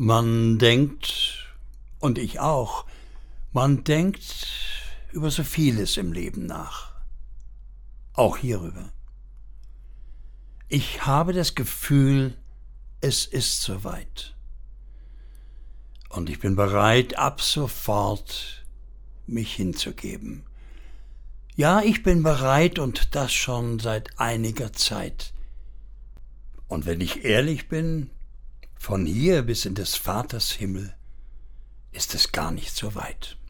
Man denkt, und ich auch, man denkt über so vieles im Leben nach. Auch hierüber. Ich habe das Gefühl, es ist soweit. Und ich bin bereit, ab sofort mich hinzugeben. Ja, ich bin bereit und das schon seit einiger Zeit. Und wenn ich ehrlich bin, von hier bis in des Vaters Himmel ist es gar nicht so weit.